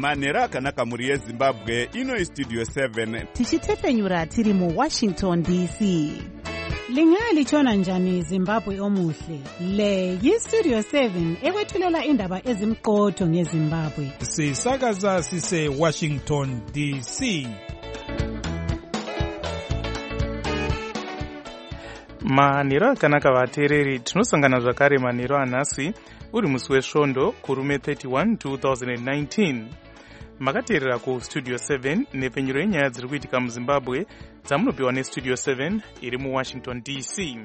manhero akanaka mhuri yezimbabwe. Ino Studio 7 tichitefenyura tiri muWashington DC. Lingalitshona njani Zimbabwe omuhle? Le yiStudio 7 ekwethulela indaba ezimqotho ngeZimbabwe. Sisakaza sise Washington DC. Manhero akanaka vateereri, tinosangana zvakare manhero anhasi uri musi wesvondo kurume 31 2019. Makateerera kuStudio 7 nepfenyuro yenyaya dziri kuitika muZimbabwe dzamunopiwa neStudio 7 iri muWashington DC.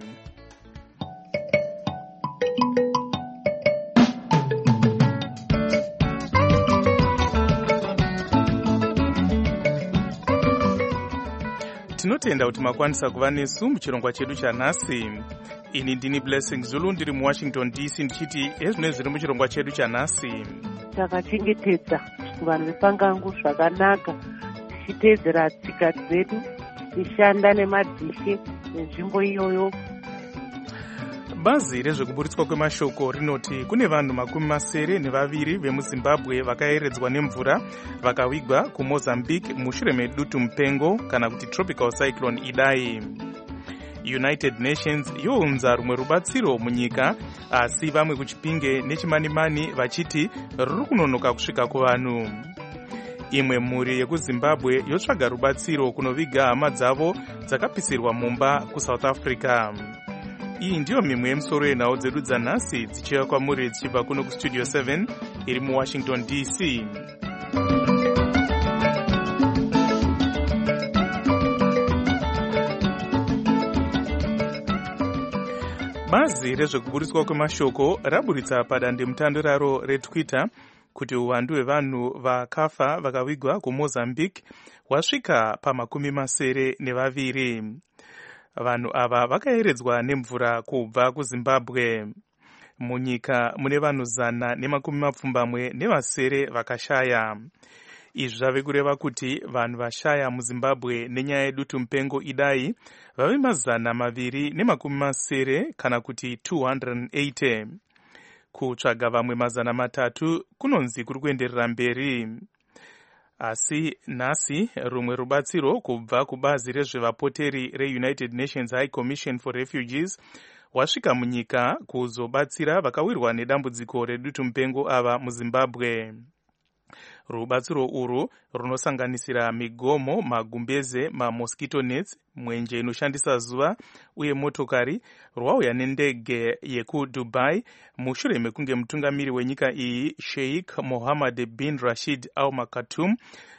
Tinotenda kuti makwanisa kuva nesu muchirongwa chedu chanhasi. Ini ndini Blessing Zulu ndiri muWashington DC ndichiti ezvino zviri muchirongwa chedu chanhasi. Takachengetedza vanhu vepangangu zvakanaka, tichiteedzera tsika dzedu, tichishanda nemadhishe nenzvimbo iyoyo. Bazi rezvekuburitswa kwemashoko rinoti kune vanhu 72 vemuZimbabwe vakayeredzwa nemvura vakawigwa kuMozambique mushure medutu mupengo kana kuti tropical cyclone Idai. United Nations younza rumwe rubatsiro munyika, asi vamwe kuchipinge nechimanimani vachiti ruri kunonoka kusvika kuvanhu. Imwe mhuri yekuZimbabwe yotsvaga rubatsiro kunoviga hama dzavo dzakapisirwa mumba kuSouth Africa. Iyi ndiyo mimwe yemusoro yenhau dzedu dzanhasi dzichiuya kwamuri dzichibva kuno kuStudio 7 iri muWashington DC. Bazi rezvekuburitswa kwemashoko raburitsa padandemutande raro reTwitter kuti uwandu hwevanhu vakafa vakawigwa kuMozambique hwasvika pa72. Vanhu ava vakayeredzwa nemvura kubva kuZimbabwe. Munyika mune vanhu 120 vakashaya. Izvi zvave kureva kuti vanhu vashaya muZimbabwe nenyaya yedutu mupengo Idai vave 270 kana kuti 280. Kutsvaga vamwe 300 kunonzi kuri kuenderera mberi. Asi nhasi rumwe rubatsiro kubva kubazi rezvevapoteri reUnited Nations High Commission for Refugees wasvika munyika kuzobatsira vakawirwa nedambudziko redutu mupengo ava muZimbabwe. Rubatsiro urwu runosanganisira migomo, magumbeze, mamosquito nets, mwenje inoshandisa zuva uye motokari rwauya nendege yekuDubai mushure mekunge mutungamiri wenyika iyi Sheikh Mohammed bin Rashid Al Maktoum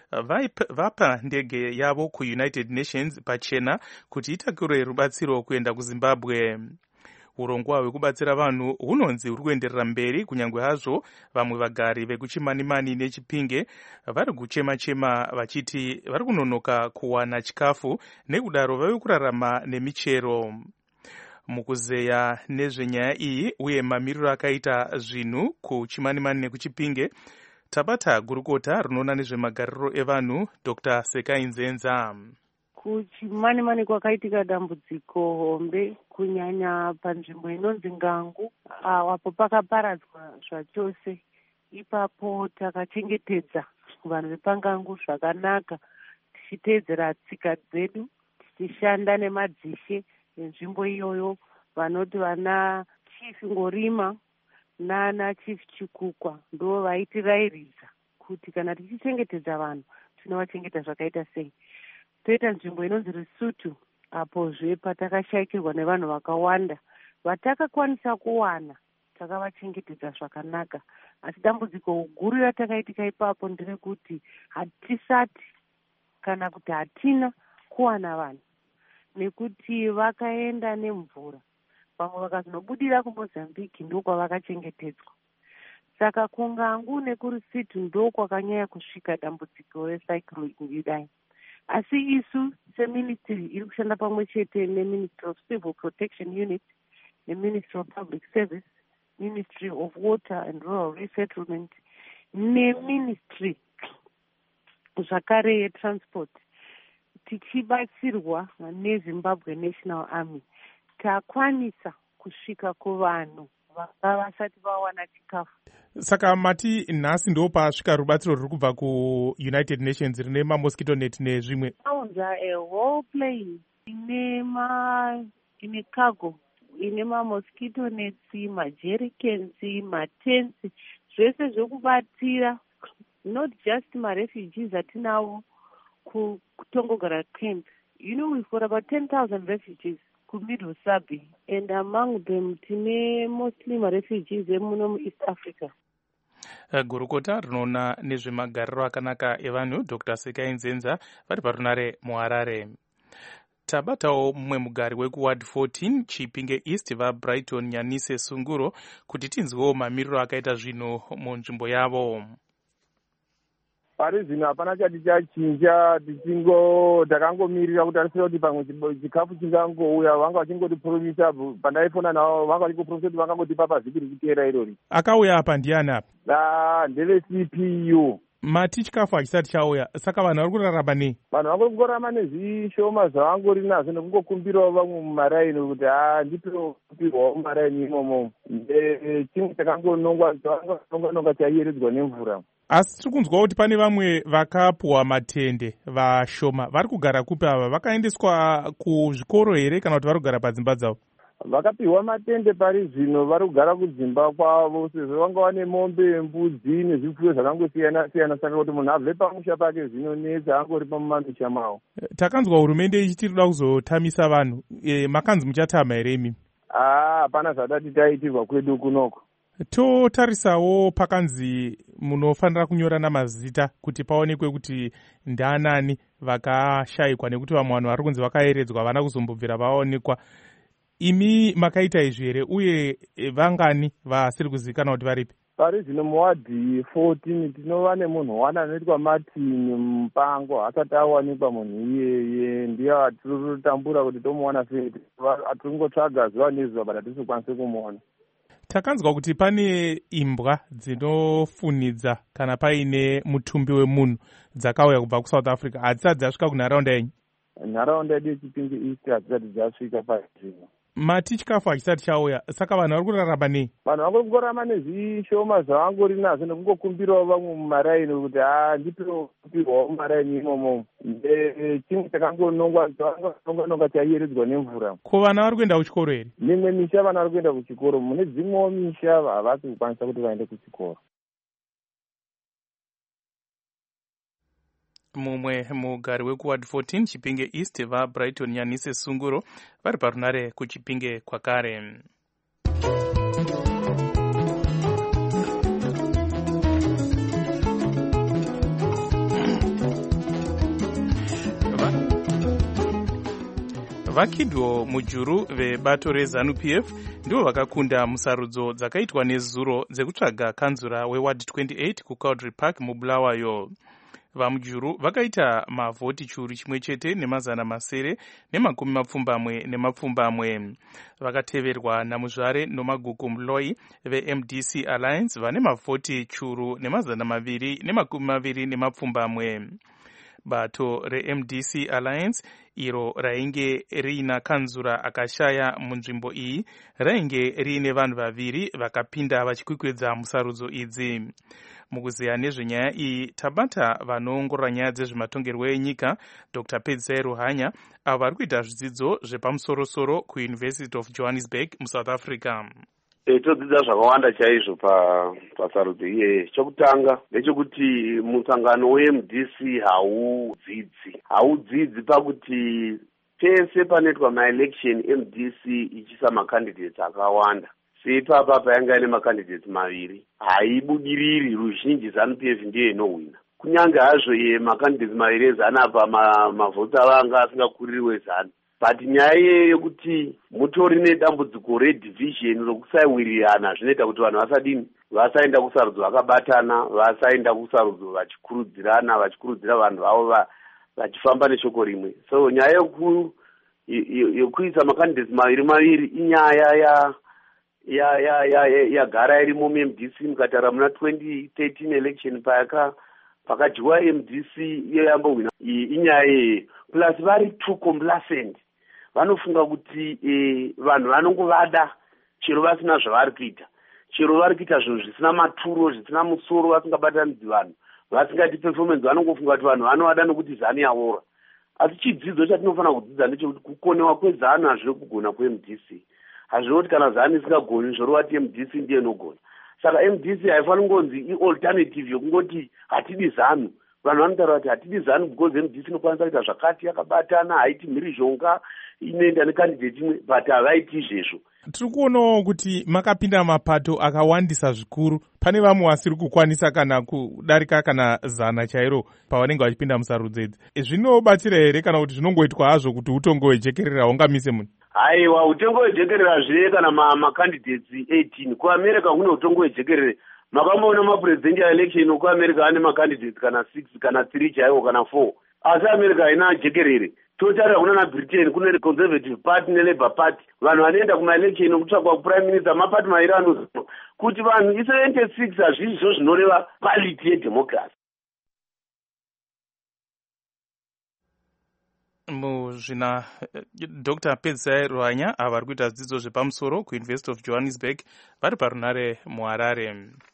vapa ndege yavo kuUnited Nations pachena kuti itakure rubatsiro kuenda kuZimbabwe. Urongwa hwekubatsira vanhu hunonzi huri kuenderera mberi kunyange hazvo vamwe vagari vekuchimanimani nechipinge vari kuchema-chema vachiti vari kunonoka kuwana chikafu nekudaro vave kurarama nemichero. Mukuzeya nezvenyaya iyi uye mamiriro akaita zvinhu kuchimanimani nekuchipinge, tabata gurukota rinoona nezvemagariro evanhu Dr. Sekai Nzenza. Kuchimanimani kwakaitika dambudziko hombe kunyanya panzvimbo inonzi Ngangu, apo pakaparadzwa zvachose. Ipapo takachengetedza vanhu vepangangu zvakanaka, tichiteedzera tsika dzedu, tichishanda nemadzishe nenzvimbo iyoyo, vanoti vana Chief Ngorima nana Chief Chikukwa ndo vaitirairiza kuti kana tichichengetedza vanhu tinovachengeta zvakaita sei. Toita nzvimbo inonzi Rusutu, apozve patakashayikirwa nevanhu vakawanda vatakakwanisa kuwana takavachengetedza zvakanaka. Asi dambudziko guru ratakaitika ipapo nderekuti hatisati kana kuti hatina kuwana vanhu nekuti vakaenda nemvura, vamwe vakazonobudira kuMozambique ndokwavakachengetedzwa. Saka kuNgangu nekuRusitu ndokwakanyanya kusvika dambudziko recyclone Idai. Asi isu seministry iri kushanda pamwe chete neMinistry of Civil Protection Unit, neMinistry of Public Service, Ministry of Water and Rural Resettlement, neMinistry zvakare yeTransport, tichibatsirwa neZimbabwe National Army, takwanisa kusvika kuvanhu vanga vasati vawana chikafu. Saka mati nhasi ndo pasvika rubatsiro ruri kubva kuUnited Nations rine mamosquito net nezvimwe. Aunza a whole plane ine cargo, ine mamosquito nets, majericans, matents, zvese zvokubatira, not just marefugees atinavo kutongogara camp. You know, we've got about 10,000 refugees kumiddle Sabi, and among them tine mostly marefugees emuno East Africa. Gurukota rinoona nezvemagariro akanaka evanhu Dr. Sekai Nzenza vari parunare muHarare. Tabatawo mumwe mugari wekuward 14 Chipinge East vaBrighton Nyanise Sunguro kuti tinzwewo mamiriro akaita zvinhu munzvimbo yavo. Pari zvino hapana chati chachinja, takangomirira kutarisira kuti pamwe chikafu chingangouya. Vanga vachingotipromisa, pandaifona navo vanga vachingopromisa kuti vangangotipa pavhiki rikuteera irori. Akauya apa ndiani apa? Ndeve CPU. Mati chikafu hachisati chauya, saka vanhu vari kurarama nei? Vanhu vari kungorarama nezvishoma zvavangori nazvo nekungokumbirawo vamwe mumaraini kuti ndipirwawo mumaraini imomo. Chimwe chakangononga chaiyeredzwa nemvura. Asi tiri kunzwa kuti pane vamwe vakapuwa matende vashoma. Vari kugara kupi ava? Vakaendeswa kuzvikoro here kana kuti vari kugara padzimba dzavo? Vakapiwa matende pari zvino, vari kugara kudzimba kwavo sezvo vanga vane mombe, mbudzi nezvipfuyo zvakangosiyana-siyana. Saka kuti munhu abve pamusha pake zvino netse angori pamumamisha mavo. Takanzwa hurumende ichiti kuda kuzotamisa vanhu. Makanzi muchatama here imi? Hapana zvadati taitirwa kwedu kunoko. Totarisawo pakanzi munofanira kunyorana mazita kuti paonekwe kuti ndaanani vakashayikwa, nekuti vamwe vanhu vari kunzi vakaeredzwa vana kuzombobvira vaonekwa. Imi makaita izvi here uye vangani vasiri kuzivikanwa kuti varipi? Pari zvino muwadhi 14 tinova nemunhu wana anoitwa Martin Mupango. Asati awanikwa munhu iyeye, ndiye atiri kutambura kuti tomuwana sei. Atiri kungotsvaga zuva nezuva but hatisi kukwanisa kumuona. Takanzwa kuti pane imbwa dzinofunidza kana paine mutumbi wemunhu dzakauya kubva kuSouth Africa. Hadzisati dzasvika kunharaunda yenyu? Nharaunda yedu yeChipinge East hadzisati dzasvika pazvino. Mati chikafu hachisati chauya, saka vanhu vari kurarama nei? Vanhu vari kungorarama nezvishoma zvavangori nazvo nekungokumbirawo vamwe mumaraini kuti ndipirwawo mumaraini imomo. Chimwe chakangononga chaiyeredzwa nemvura. Ko vana vari kuenda kuchikoro here? Mimwe misha vana vari kuenda kuchikoro, mune dzimwewo misha havasi kukwanisa kuti vaende kuchikoro. Mumwe mugari wekuward 14 Chipinge East vaBrighton Nyanise Sunguro vari parunare kuChipinge kwakare. Vakidwo mujuru vebato reZANU-PF ndivo vakakunda musarudzo dzakaitwa nezuro dzekutsvaga kanzura weward 28 kuCowdry Park muBulawayo. Vamujuru vakaita mavhoti churu chimwe chete ne50 vakateverwa naMuzvare Nomaguku Mloi veMDC Alliance vane mavhoti churu ne220. Bato reMDC Alliance iro rainge riina kanzura akashaya munzvimbo iyi rainge riine vanhu vaviri vakapinda vachikwikwidza musarudzo idzi. Mukuziya nezvenyaya iyi tabata vanoongorora nyaya dzezvematongerwo enyika Dr. Pedzai Ruhanya avo vari kuita zvidzidzo zvepamusorosoro kuUniversity of Johannesburg muSouth Africa. Todzidza zvakawanda chaizvo pasarudzo iyeyi. Chokutanga ndechekuti musangano weMDC haudzidzi pakuti pese panoitwa maelection MDC ichisa macandidates akawanda. Seipapa payanga ine macandidates maviri haibudiriri, ruzhinji ZANU-PF ndiye inowina. Kunyange hazvo macandidates maviri eZANU apa mavhoti avanga asingakuririwe ZANU. But nyaya yekuti mutori nedambudziko redivision rokusaiwirirana zvinoita kuti vanhu vasaenda kusarudzo vakabatana, vasaenda kusarudzo vachikurudzira vanhu vavo vachifamba neshoko rimwe. So nyaya yekuisa macandidates maviri inyaya yagara irimo muMDC mukatara muna 2013 election pakadyiwa MDC iyo yambowina. Inyaya plus vari too complacent. Vanofunga kuti vanhu vanongovada chero vasina zvavari kuita, chero vari kuita zvinhu zvisina maturo, zvisina musoro, vasingabatanidzi vanhu, vasingati performance, vanongofunga kuti vanhu vanovada nokuti zani yaora. Asi chidzidzo chatinofanira kudzidza ndechekuti kukonewa kwezani hazvino kugona kweMDC. Hazvino kuti kana zani isingagoni zvorova kuti MDC ndiye inogona. Saka MDC haifaniri kungonzi i-alternative yokungoti hatidi zanu. Vanhu vanotaura kuti hatidi zanu because MDC inokwanisa kuita zvakati, yakabatana, haiti mhirizhonga, inoenda nekandidate imwe, but havaiti izvezvo. Tiri kuonawo kuti makapinda mapato akawandisa zvikuru. Pane vamwe vasiri kukwanisa kana kudarika kana zana chairo pavanenge vachipinda musarudzo idzi. Zvinobatsira here kana kuti zvinongoitwa hazvo kuti utongo hwejekerera hungamise munhu? Haiwa, utongo hwejekerera zviye kana makandidates 18. KuAmerica kune utongo hwejekerere. Makamboona mapresidential election kuAmerica ane makandidates kana 6 kana 3 chaiwo kana 4. Asi America haina jekerere. Totarira kuna naBritain kune Conservative Party neLabour Party. Vanhu vanoenda kumaelection okutsvakwa kuprime minister mapati mairi anoziva kuti vanhu 76 hazvizvo zvinoreva quality yedemocracy. Muzvina Dr. Pedzai Rwanya vari kuita zvidzidzo zvepamusoro kuUniversity of Johannesburg vari parunare muHarare.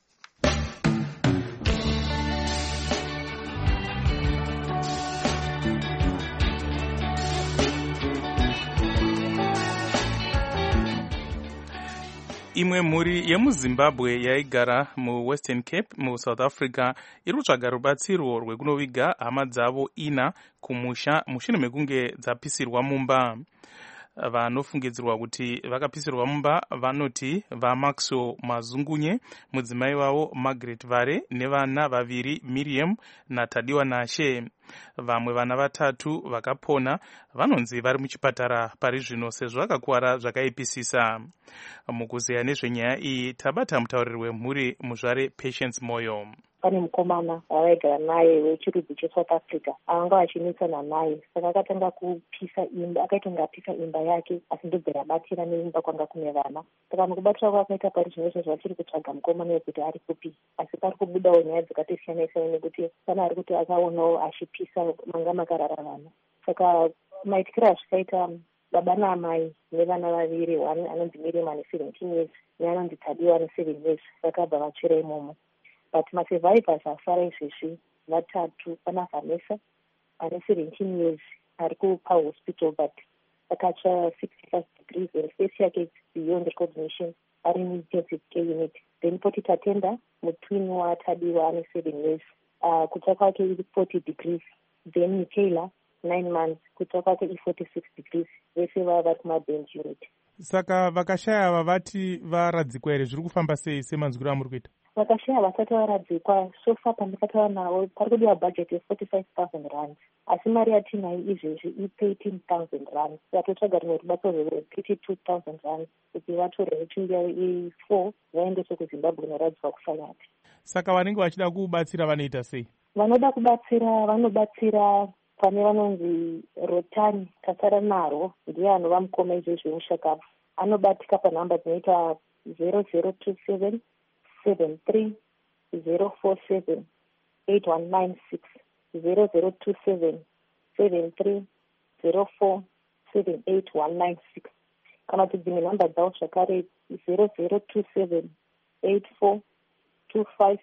Imwe mhuri yemuZimbabwe yaigara muWestern Cape muSouth Africa iri kutsvaga rubatsiro rwekunoviga hama dzavo 4 kumusha mushure mekunge dzapisirwa mumba. Vanofungidzirwa kuti vakapisirwa mumba vanoti vaMaxwell Mazungunye, mudzimai wavo Margaret Vare nevana 2 Miriam naTadiwa Nashe. Vamwe vana 3 vakapona vanonzi vari muchipatara pari zvino sezvo vakakuwara zvakaipisisa. Mukuzeya nezvenyaya iyi tabata mutauriri wemhuri Muzvare Patience Moyo. Pane mukomana avaigara naye wechirudzi cheSouth Africa avanga vachinetsana naye, saka akatanga kupisa imba, akaita apisa imba yake, asi ndobva rabatira neimba kwanga kune vana. Saka mukubatira kwakaita pari zvino izvozvo vachiri kutsvaga mukomana wekuti ari kupi, asi pari kubudawo nyaya dzakati siyana-siyana nekuti pana ari kuti akaonawo achipisa manga makarara vana. Saka maitikiro azvikaita baba naamai nevana 2, one anonzi Miriam ane 17 years neanonzi Tadiwa ane 7 years, vakabva vachira imomo. But masurvivors asara izvezvi 3, pana Vanessa ane 17 years ari kupahospital but akacha 65 degrees and face yake is beyond recognition, ari intensive care unit. Then poti Tatenda mutwin waTadiwa ane 7 years, kutsva kwake 40 degrees. Then Michaela 9 months, kutsva kwake 46 degrees. Vese vava kumabench unit. Saka vakashaya vavati varadzikwa here, zviri kufamba sei semanzwiro amuri kuita? Vakashaya vasati varadzikwa, so far pandakataura navo pari kudiwa budget ye45,000 rand, asi mari yatinayo izvezvi i13,000 rand. Vatotsvaga rimwe rubatsiro rwe32,000 rand kuti vatore vechingi yavo i4 vaendeswe kuZimbabwe noradzikwa kuSanyati. Saka vanenge vachida kubatsira vanoita sei? Vanoda kubatsira vanobatsira pane vanonzi Rotani Tasara Naro, ndiye anova mukoma izvezvi wemushakapu. Anobatika panhamba dzinoita 0027 73 047 8196 0027 73 047 8196. Kana kuti dzimwe nhamba dzavo zvakare 0027 84 25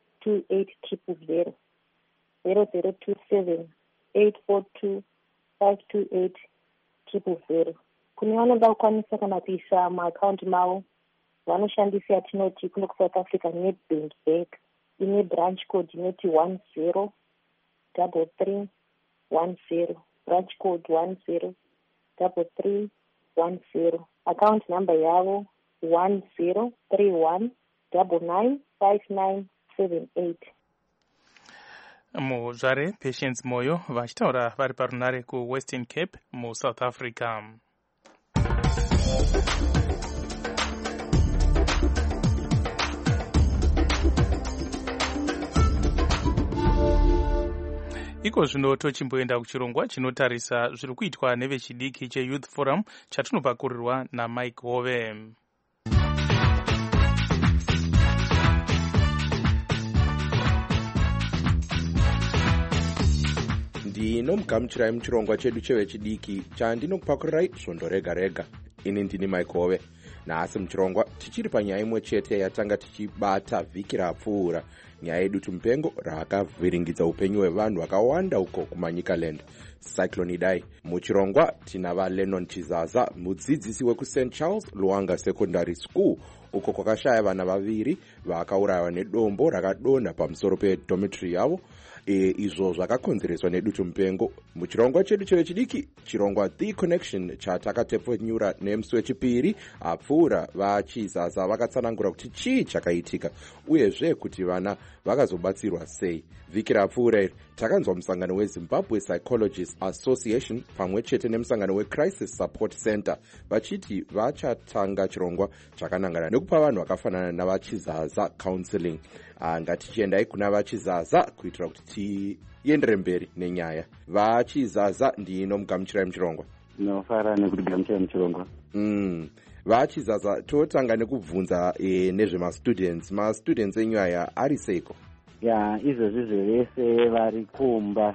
28 00027 842 528 000. Kune vanoda kukwanisa kana kuisa maakaunti mavo vanoshandisa yatinoti kuno kuSouth Africa Nedbank Bank ine branch code inoti 103310, branch code 103310. Account number yavo 1031995978. Muzvare Patience Moyo vachitaura vari parunare kuWestern Cape muSouth Africa. Iko zvino tochimboenda kuchirongwa chinotarisa zviri kuitwa nevechidiki cheYouth Forum chatinopakurirwa naMike Hove. Ndinomugamuchirai muchirongwa chedu chevechidiki chandinokupakurirai svondo rega rega. Ini ndini Mike Hove. Nhasi muchirongwa tichiri panyaya imwe chete yatanga tichibata vhiki rapfuura, nyaya yedutu mupengo rakavhiringidza upenyu hwevanhu vakawanda uko kumanyika land, Cyclone Idai. Muchirongwa tina vaLennon Chizaza, mudzidzisi wekuSt Charles Luanga Secondary School, uko kwakashaya vana vaviri vakaurayiwa nedombo rakadonha pamusoro pedhometri yavo. Izvo zvakakonzereswa nedutu mupengo. Muchirongwa chedu chevechidiki, chirongwa The Connection chatakatepfenyura nemusi wechipiri apfuura, vaChizaza vakatsanangura kuti chii chakaitika uyezve kuti vana vakazobatsirwa sei. Vhiki rapfuura iri takanzwa musangano weZimbabwe Psychologists Association pamwe chete nemusangano weCrisis Support Center vachiti vachatanga chirongwa chakanangana nekupa vanhu vakafanana navaChizaza counseling. Ngatichiendai kuna vaChizaza kuitira kuti tiendere mberi nenyaya. vaChizaza ndinomugamuchirai muchirongwa. Ndinofara nekugamuchira muchirongwa. vaChizaza, totanga nekubvunza nezvemastudents. Mastudents enyu aya ari seiko? Izvezvi zvevese vari kumba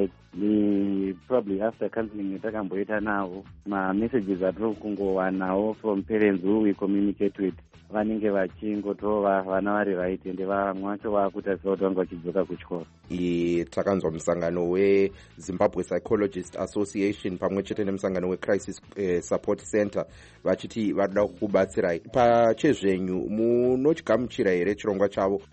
probably after counseling yatakamboita navo, mamessages atiri kungowanawo from parents who we communicate with, vanenge vachingotova vana vari right ende vamwe vacho vakutarisa kuti vanga vachidzoka kuchikoro. Takanzwa musangano weZimbabwe Psychologist Association pamwe chete nemusangano weCrisis Support Center vachiti vanoda kukubatsirai. Pachezvenyu munochigamuchira here chirongwa chavo?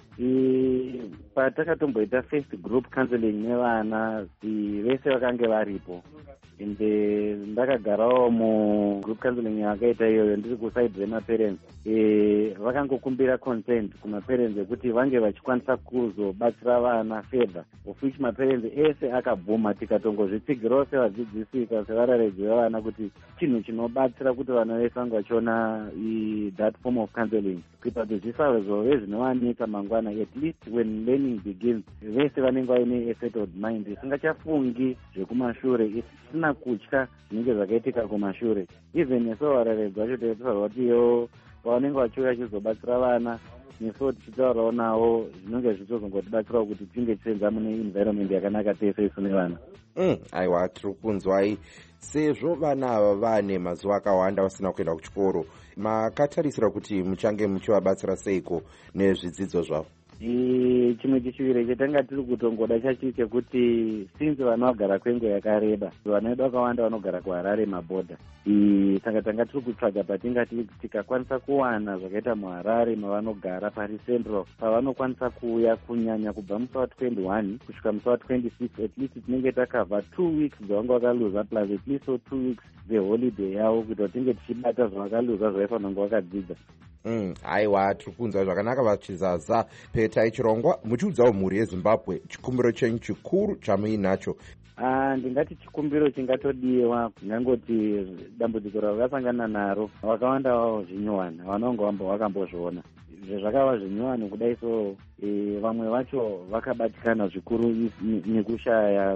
Patakatomboita first group counseling nevana, vese vakange varipo, ende ndakagarawo mugroup counseling yakaita iyoyo ndiri kusaidi remaparents. Vakangokumbira consent kumaparents ekuti vange vachikwanisa kuzobatsira vana fedha, of which maparents ese akabvuma. Tikatongozvitsigirawo sevadzidzisi sevararedzi vevana kuti chinhu chinobatsira kuti vana vese vange vachiona that form of counseling, kuita kuti zvisazove zvinovanetsa mangwana. At least when learning begins, vese vanenge vaine a settled mind, isingachafungi zvekumashure, isina kutya zvinenge zvakaitika kumashure. Even neso vararedzi vacho taitaurwa kuti pavanenge vachiuya chizobatsira vana, neso tichitaurawo navo zvinenge zvichizongotibatsirawo kuti tinge tichienza mune environment yakanaka tese isu nevana. Aiwa, tiri kunzwai. Sezvo vana ava vane mazuva akawanda vasina kuenda kuchikoro, makatarisira kuti muchange muchivabatsira seiko nezvidzidzo zvavo? Chimwe chishuviro chatanga tiri kutongoda chachi chekuti since vana vagara kwenguva yakareba, vana vedu vakawanda vanogara kuHarare mabhodha. Saka tanga tiri kutsvaga patingati tikakwanisa kuwana zvakaita muHarare mavanogara pari central, pavanokwanisa kuuya kunyanya kubva musi wa21 kusvika musi wa26, at least tinenge takavha 2 weeks dzavanga vakaluza plus at least 2 weeks dzeholiday yavo, kuita kuti tinge tichibata zvavakaluza zvaifanira kunge vakadzidza. Aiwa, tiri kunzwa zvakanaka vaChizaza. Petai chirongwa muchiudzawo mhuri yeZimbabwe chikumbiro chenyu chikuru chamuinacho. Ndingati chikumbiro chingatodiwa, ndingangoti dambudziko ravakasangana naro vakawanda vavo zvinyuwana, vanonga vakambozviona zvakava zvinyuwani kudai. So vamwe vacho vakabatikana zvikuru nekushaya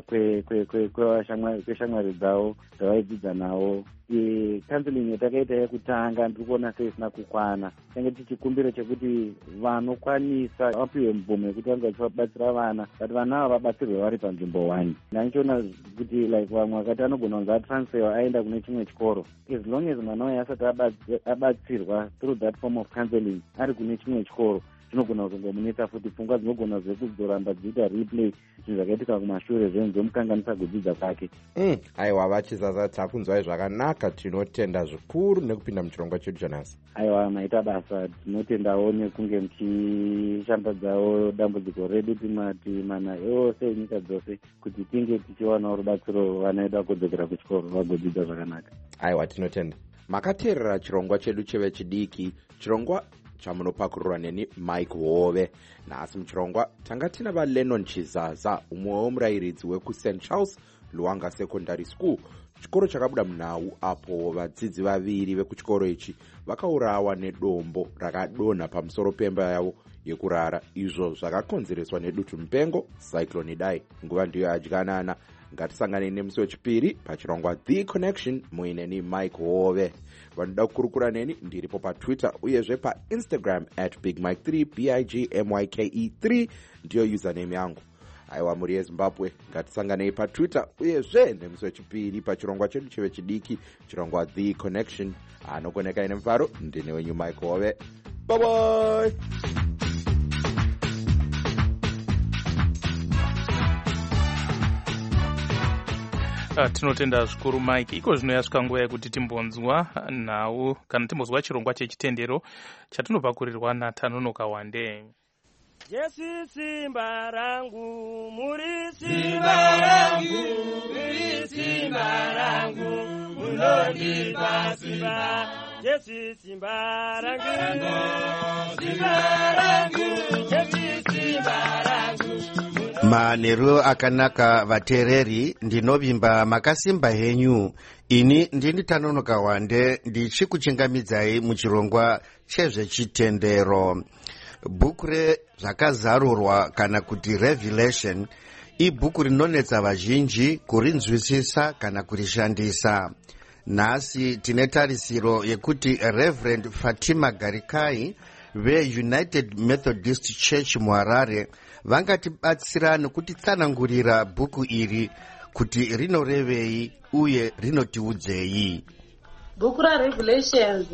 kweshamwari dzavo dzavaidzidza navo. Counseling yatakaita yekutanga ndiri kuona seisina kukwana. Tange tichikumbiro chekuti vanokwanisa vapiwe mvumo yekuti vange vachivabatsira vana, kuti vana ava vabatsirwe vari panzvimbo 1. Ndandichiona kuti like vamwe vakati anogona kunzi atransfer aenda kune chimwe chikoro, as long as mwana waye asati abatsirwa through that form of counseling ari kune chimwe chikoro, zvinogona kuzongomunetsa futi. Pfungwa dzinogona zvekuzoramba dziita replay zvinhu zvakaitika kumashure zvomukanganisa kudzidza kwake. Aiwa, vaChizaza, takunzwai zvakanaka. Tinotenda zvikuru nekupinda muchirongwa chedu chanhasi. Aiwa, maita basa. Tinotendawo nekunge muchishambadzawo dambudziko redu timati mana ose enyika dzose kuti tinge tichiwanawo rubatsiro vana vedu vagodzokera kuchikoro vagodzidza zvakanaka. Aiwa, tinotenda. Makateerera chirongwa chedu chevechidiki, chirongwa chamunopakurirwa neni Mike Hove. Nhasi muchirongwa tanga tina vaLennon Chizaza, umwewo murayiridzi wekuSt Charles Luanga Secondary School, chikoro chakabuda munhau apo vadzidzi vaviri vekuchikoro ichi vakaurawa nedombo rakadonha pamusoro pemba yavo yekurara, izvo zvakakonzereswa nedutu mupengo Cyclone Idai. Nguva ndiyo yadyanana. Ngatisangane nemusi wechipiri pachirongwa The Connection muineni Mike Hove. Vanoda kukurukura neni ndiripo paTwitter uyezve paInstagram @BigMike3, BigMike3 ndiyo username yangu. aiwa mhuri yezimbabwe, ngatisanganei patwitter uyezve nemusi wechipiri pachirongwa chedu chevechidiki, chirongwa The Connection. Anokoneka ine mufaro, ndine wenyu Michael Hove. Bye bye. Tinotenda zvikuru Mike. Iko zvino yasvika nguva yekuti timbonzwa nhau kana timbonzwa chirongwa chechitendero chatinopakurirwa naTanonoka Wande. Jesu simba rangu, muri simba rangu, muri simba rangu, munondipa simba. Jesu simba rangu, simba rangu, Jesu simba rangu. Manheru akanaka vateereri, ndinovimba makasimba henyu. Ini ndini Tanonoka Wande, ndichikuchingamidzai muchirongwa chezvechitendero. Bhuku rezvakazarurwa kana kuti Revelation ibhuku rinonetsa vazhinji kurinzwisisa kana kurishandisa. Nhasi tine tarisiro yekuti Reverend Fatima Garikai veUnited Methodist Church muHarare vangatibatsira nekutitsanangurira bhuku iri kuti rinorevei uye rinotiudzei. Bhuku raRevelations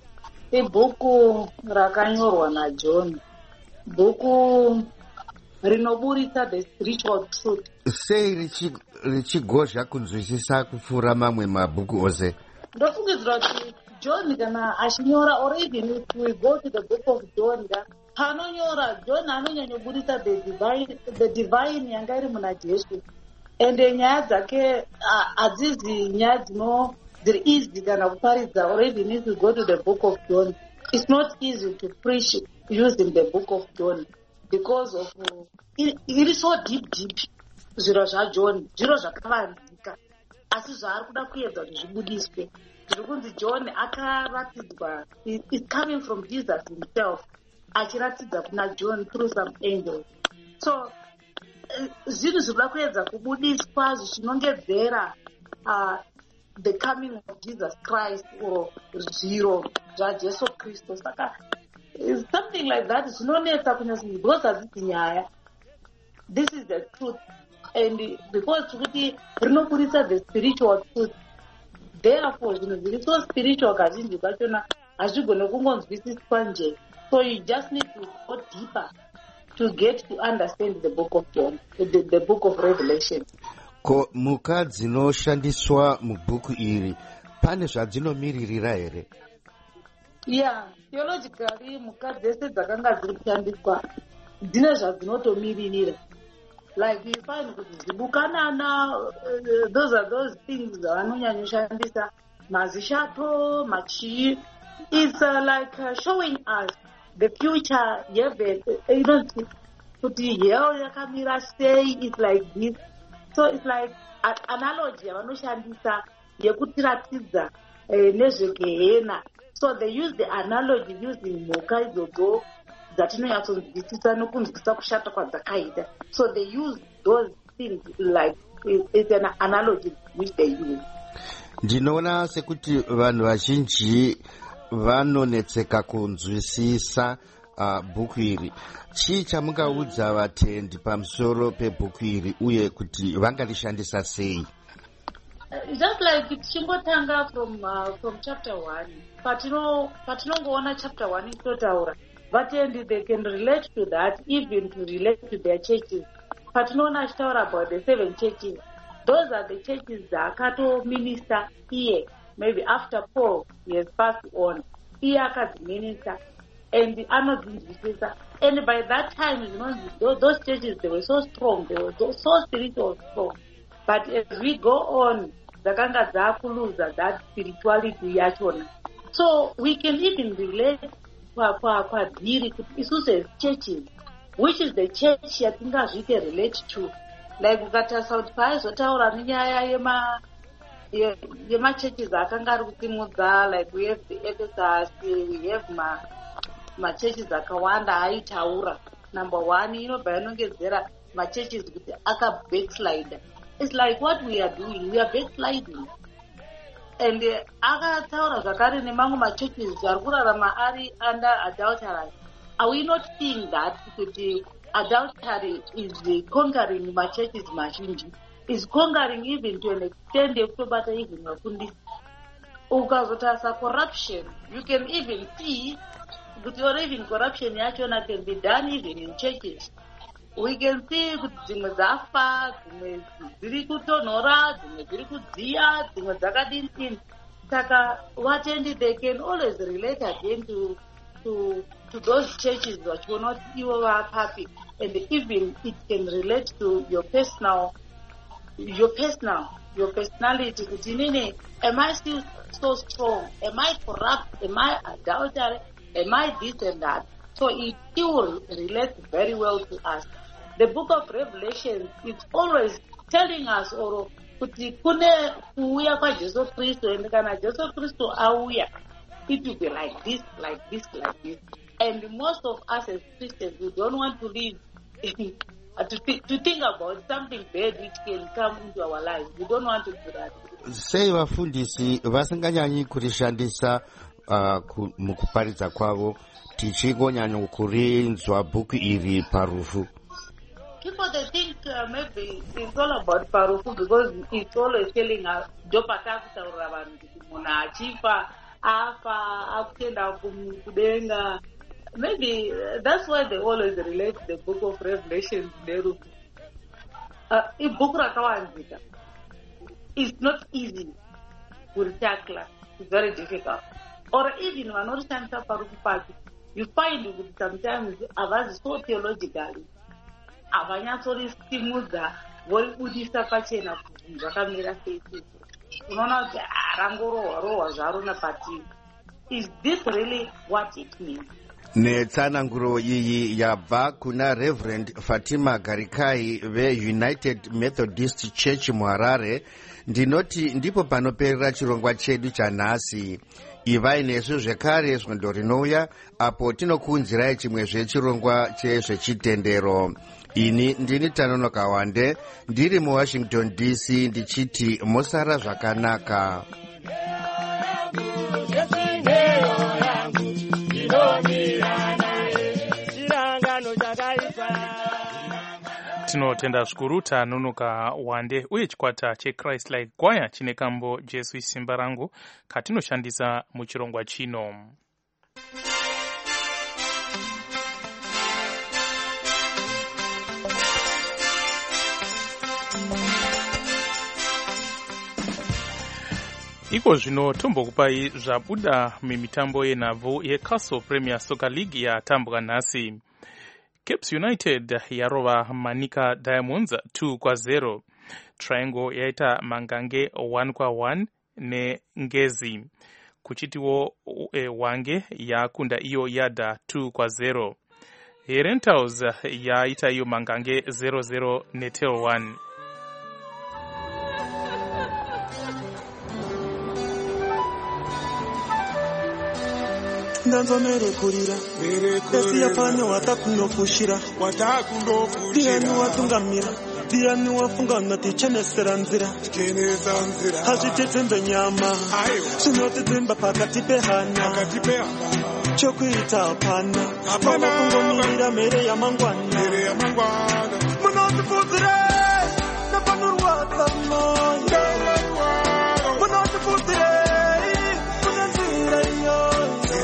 ibhuku rakanyorwa naJohn, bhuku rinoburitsa the spiritual truth. Sei richigozha kunzwisisa kupfuura mamwe mabhuku ose? Ndofungidzira kuti John kana achinyora, or even if we go to the book of John, paanonyora John anonyanyoburitsa the divine yanga iri muna Jesu, ende nyaya dzake hadzizi nyaya dziri easy kana kuparidza. Or even if we go to the book of John, it's not easy to preach using the book of John because of it is so deep. Zviro zvaJohn zviro zvakavanzika, asi zvaari kuda kuedza kuti zvibudiswe. Zviri kunzi John akaratidzwa, it's coming from Jesus himself, achiratidza kuna John through some angels. So zvinhu zvinoda kuedza kubudiswa zvichinongedzera the coming of Jesus Christ or zviro zvaJesu Kristu. Saka something like that zvinonetsa kunyasi because hadzisi nyaya. This is the truth, and because kuti rinoburitsa the spiritual truth, therefore zvinhu zviri so spiritual kazhinji kachona hazvigone kungonzwisiswa nje. So you just need to go deeper to get to understand the book of John, the book of Revelation. Ko muka dzinoshandiswa mubhuku iri pane zvadzinomiririra here? Yeah, theologically muka dzese dzakanga dziri kushandiswa dzine zvadzinotomiririra. Like you find kuti zibukanana, those are those things vanonyanyoshandisa, mazishato, machi. It's like showing us the future. You know, kuti hell yakamira sei, it's like this. So it's like an analogy vanoshandisa yekutiratidza nezvegehena. So they use the analogy using mhuka idzodzo dzatinonyatsonzwisisa nokunzwisisa kushata kwadzakaita. So they use those things like it's an analogy which they use. Ndinoona sekuti vanhu vazhinji vanonetseka kunzwisisa bhuku iri. Chii chamungaudza vatendi pamusoro pebhuku iri uye kuti vangarishandisa sei? Just like tichingotanga from chapter 1, patinongoona chapter 1 ichitotaura, vatendi they can relate to that, even to relate to their churches. Patinoona achitaura about the 7 churches, those are the churches dzakato minister iye, maybe after Paul he has passed on, iye akadziminister and anodzinzwisisa. And by that time, you know, those churches, they were so strong, they were so spiritual strong. But as we go on, dzakanga dzakuluza that spirituality yachona. So we can even relate kwadhiri kuti isusu as churches, which is the church yatingazvike relate to. Like ukatarisa kuti paizotaura nenyaya yemachurches akanga ari kusimudza, like we have the Ephesus, we have machurches akawanda aitaura. Number 1, inobva inongedzera machurches kuti aka backslide. It's like what we are doing, we are backsliding. And akataura zvakare nemamwe machurches ari kurarama ari under adultery. Are we not seeing that kuti adultery is conquering machurches mazhinji, is conquering even to an extent yekutobata even vafundisi. Ukazotasa corruption, you can even see that your even corruption yachona can be done even in churches. We can see kuti dzimwe dzafa, dzimwe dziri kutonhora, dzimwe dziri kudziya, dzimwe dzakadini. Saka vatendi, they can always relate again to those churches that will not ivo vapapi, and even it can relate to your personality. Kuti nini, am I still so strong? Am I corrupt? Am I adultery? Am I this and that? So it still relates very well to us. The book of Revelation is always telling us kuti kune kuuya kwaJesu Kristu, and kana Jesu Kristu auya, it will be like this, like this, like this. And most of us as Christians, we don't want to live to think about something bad which can come into our lives. We don't want to do that. Sei vafundisi vasinganyanyi kurishandisa mukuparidza kwavo tichingonyanya kurinzwa bhuku iri parufu? People, they think maybe it's all about parufu because it's always telling us jopata kutaura vanhu kuti munhu achifa afa akutenda kudenga. Maybe that's why they always relate the book of Revelation nerufu. Ibhuku rakawanzika. It's not easy kuritakla. It's very difficult. Or even vanorishandisa parufu pake, you find that sometimes avazi so theologically avanyatsoristimudza voribudisa pachena kuti zvakamira sei. Unoona kuti rangorohwa zvaro napatini. Is this really what it means? Netsananguro iyi yabva kuna Reverend Fatima Garikai veUnited Methodist Church muHarare. Ndinoti ndipo panoperera chirongwa chedu chanhasi. Ivai nesu zvekare svondo rinouya apo tinokuunzirai chimwezve chirongwa chezvechitendero. Ini ndini Tanonoka Wande, ndiri muWashington DC, ndichiti musara zvakanaka. Tinotenda zvikuru Tanonoka Wande uye chikwata cheChrist Like Choir chine kambo Jesu Simba Rangu katinoshandisa muchirongwa chino. Iko zvino tombokupai zvabuda mimitambo yenhabvu yeCastle Premier Soccer League yatambwa nhasi. Caps United yarova Manika Diamonds 2-0. Triangle yaita Mangange 1-1 neNgezi. Kuchitiwo Wange yakunda iyo Yada 2-0. Rentals yaita iyo Mangange 0-0 neTel 1. Ndanzomere kurira esi yapanyo watakunofushira diani watungamira diani wafungana tichenesera nzira hazvitedzembe nyama zvinotedzemba pakati pehana chokuita hapana vava kungomirira mhere yamangwana munotifudzire napanorwadza moyo munotifudzire munenzira iyoyo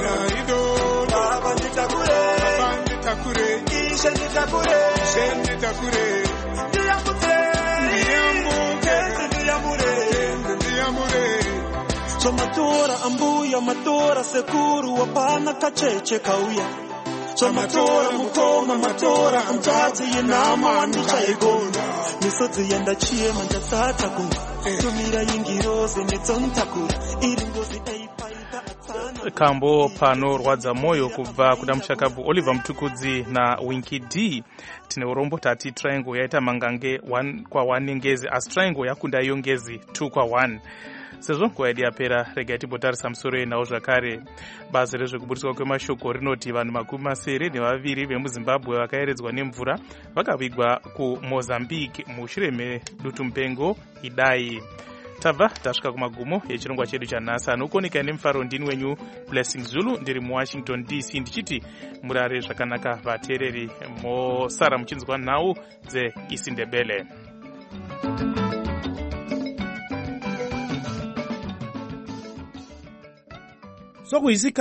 Somatora ambuya matora sekuru wapana kacheche kauya. Somatora mukoma matora amjaji yenama wandicha yegonda. Misodzi yenda chie manjatata kunga. Tumira yingiroze netsontakura. Iringozi eipaita atana. Kambo panorwadza moyo kubva kuda mushakabvu Oliver Mtukudzi na Winky D. Tine urombo tati Triangle yaita Mangange 1-1 neNgezi, as Triangle yakunda iyo Ngezi 2-1. Sezvo nguva yedu yapera, regai timbotarisa musoro yenhau zvakare. Bazi rezvekuburiswa kwemashoko rinoti vanhu 72 vemuZimbabwe vakaeredzwa nemvura vakavigwa kuMozambique mushure medutu mupengo Idai. tabva tasvika kumagumo echirongwa chedu chanhasi. anokuoneka nemufaro ndini wenyu Blessing Zulu, ndiri muWashington DC, ndichiti murare zvakanaka vateereri. mosara muchinzwa nhau dzeIsindebele. sokuyisikhathi